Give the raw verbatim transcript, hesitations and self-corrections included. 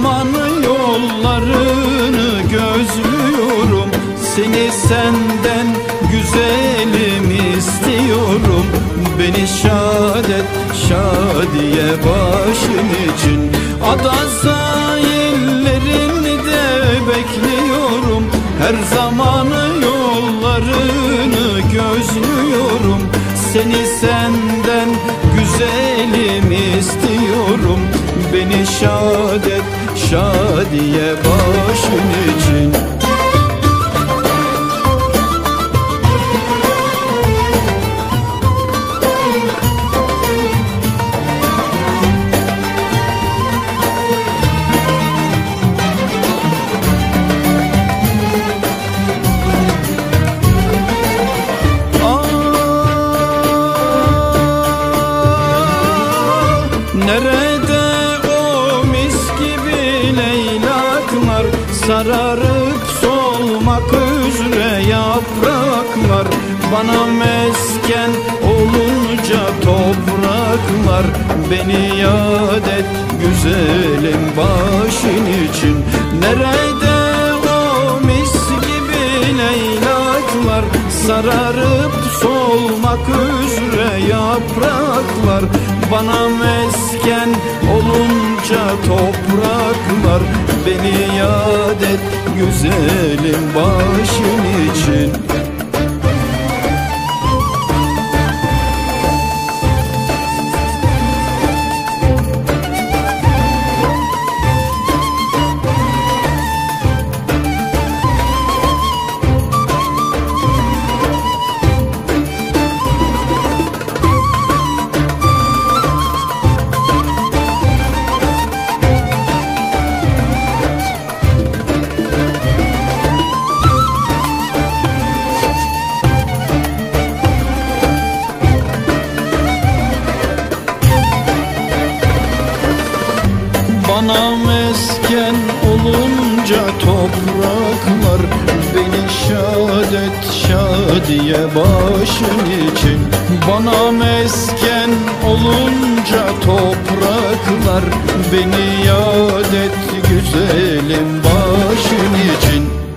zamanı yollarını gözlüyorum. Seni senden güzelim istiyorum. Beni şad et şadiye başın için. Adazaillerinde bekliyorum. Her zamanı yollarını gözlüyorum. Seni senden güzelim istiyorum. Beni şad et şadiye başın için. Nerede o mis gibi leylaklar, sararıp solmak üzere yapraklar. Bana mesken olunca topraklar. Beni yad et güzelim başın için. Nerede o mis gibi leylaklar, sararıp solmak üzere yapraklar. Bana mesken olunca topraklar. Beni yad et güzelim başın için. Bana mesken olunca topraklar. Beni şad et şadiye başın için. Bana mesken olunca topraklar. Beni yad et güzelim başın için.